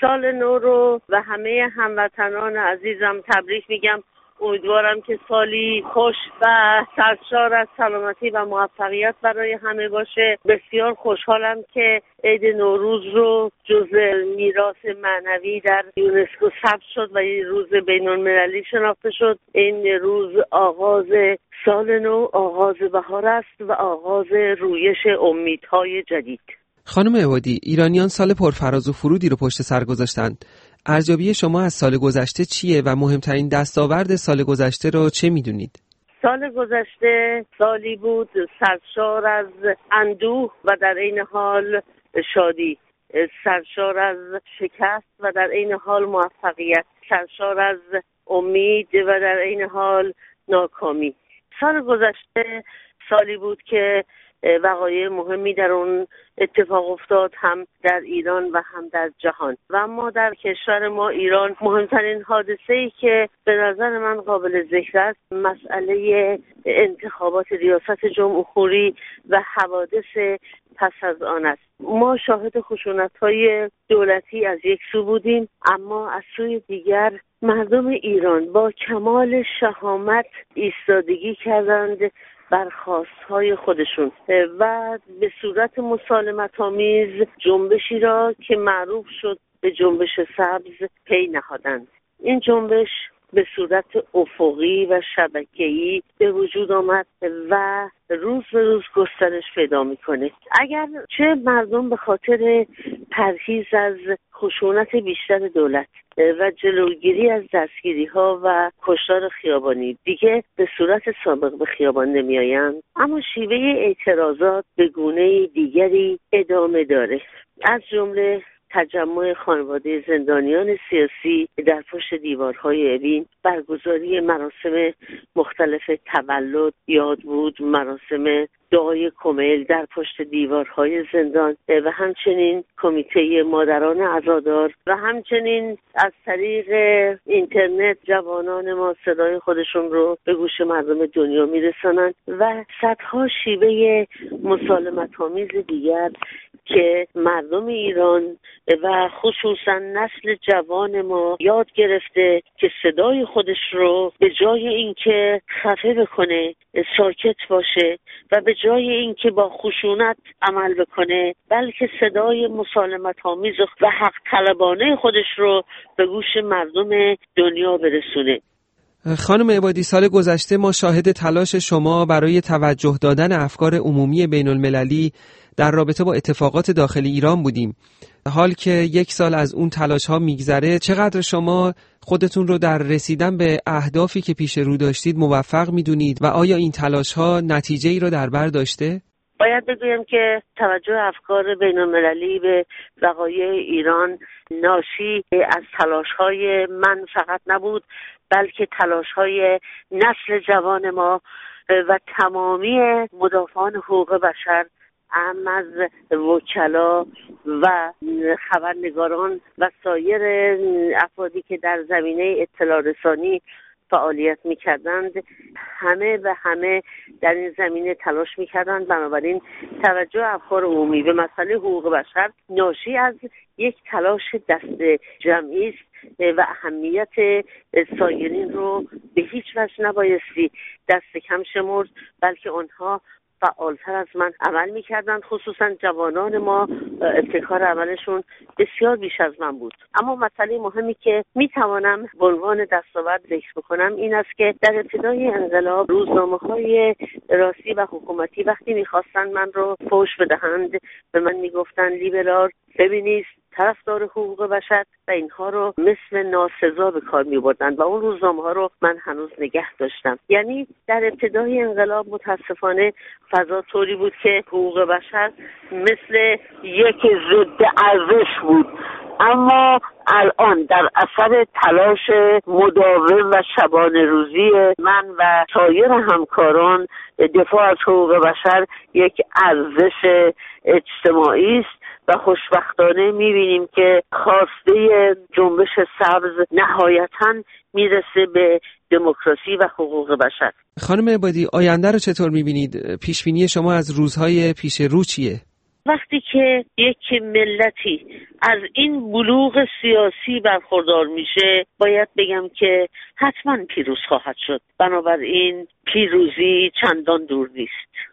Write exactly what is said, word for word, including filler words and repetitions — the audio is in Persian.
سال نو رو و همه هموطنان عزیزم تبریک میگم. امیدوارم که سالی خوش و سرشار از سلامتی و موفقیت برای همه باشه. بسیار خوشحالم که عید نوروز رو جزء میراث معنوی در یونسکو ثبت شد و این روز بین‌المللی شناخته شد. این روز آغاز سال نو، آغاز بهار است و آغاز رویش امیدهای جدید. خانم عبادی، ایرانیان سال پرفراز و فرودی رو پشت سر گذاشتند. ارزیابی شما از سال گذشته چیه و مهمترین دستاورد سال گذشته رو چه میدونید؟ سال گذشته سالی بود سرشار از اندوه و در عین حال شادی، سرشار از شکست و در عین حال موفقیت، سرشار از امید و در عین حال ناکامی. سال گذشته سالی بود که وقایع مهمی در اون اتفاق افتاد، هم در ایران و هم در جهان. و اما در کشور ما ایران مهمترین حادثه‌ای که به نظر من قابل ذکر است مسئله انتخابات ریاست جمهوری و حوادث پس از آن است. ما شاهد خشونت‌های دولتی از یک سو بودیم، اما از سوی دیگر مردم ایران با کمال شهامت ایستادگی کردند بر خواستهای خودشون و به صورت مسالمت‌آمیز جنبشی را که معروف شد به جنبش سبز پی نهادند. این جنبش به صورت افقی و شبکه‌ای به وجود آمد و روز به روز گسترش پیدا میکنه. اگر چه مردم به خاطر پرهیز از خشونت بیشتر دولت و جلوگیری از دستگیری ها و کشتار خیابانی دیگه به صورت سابق به خیابان نمی آیند، اما شیوه اعتراضات به گونه دیگری ادامه داره. از جمله تجمع خانواده زندانیان سیاسی در پشت دیوارهای اوین، برگزاری مراسم مختلف تولد، یادبود، مراسم دعای کمیل در پشت دیوارهای زندان و همچنین کمیته مادران عزادار و همچنین از طریق اینترنت جوانان ما صدای خودشون رو به گوش مردم دنیا میرسانند و صدها شیوه مسالمت‌آمیز دیگر که مردم ایران و خصوصا نسل جوان ما یاد گرفته که صدای خودش رو به جای اینکه خفه بکنه ساکت باشه و به جای اینکه با خشونت عمل بکنه بلکه صدای مسالمت‌آمیز و حق طلبانه خودش رو به گوش مردم دنیا برسونه. خانم عبادی، سال گذشته ما شاهد تلاش شما برای توجه دادن افکار عمومی بین المللی در رابطه با اتفاقات داخل ایران بودیم. حال که یک سال از اون تلاش ها میگذره، چقدر شما خودتون رو در رسیدن به اهدافی که پیش رو داشتید موفق میدونید و آیا این تلاش ها نتیجه ای رو در بر داشته؟ باید بگویم که توجه افکار بین المللی به وقایع ایران ناشی از تلاش‌های من فقط نبود، بلکه تلاش‌های نسل جوان ما و تمامی مدافعان حقوق بشر، اهم از وکلا و خبرنگاران و سایر افرادی که در زمینه اطلاع رسانی فعالیت می‌کردند، همه و همه در این زمینه تلاش می‌کردند. بنابراین توجه افکار عمومی به مسئله حقوق بشر ناشی از یک تلاش دست جمعی است و اهمیت سایرین رو به هیچ وجه نبایستی دست کم شمرد، بلکه آنها فعالتر از من عمل می‌کردند. خصوصا جوانان ما ابتکار عملشون بسیار بیش از من بود. اما مسئله مهمی که میتوانم به عنوان دستاورد ذکر بکنم این است که در ابتدای انقلاب روزنامه‌های راستی و حکومتی وقتی می‌خواستند من رو فوش بدهند به من میگفتند لیبرال، ببینید طرفدار حقوق بشر و اینها رو مثل ناسزا به کار می‌بردند و اون روزنامه ها رو من هنوز نگه داشتم. یعنی در ابتدای انقلاب متاسفانه فضا طوری بود که حقوق بشر مثل یک ضد ارزش بود، اما الان در اثر تلاش مداوم و شبانه روزی من و سایر همکاران دفاع از حقوق بشر یک ارزش اجتماعی است و خوشبختانه می‌بینیم که خواسته جنبش سبز نهایتاً میرسه به دموکراسی و حقوق بشر. خانم عبادی، آینده رو چطور می‌بینید؟ پیشبینی شما از روزهای پیش رو چیه؟ وقتی که یک ملتی از این بلوغ سیاسی برخوردار میشه، باید بگم که حتما پیروز خواهد شد. بنابراین پیروزی چندان دور نیست.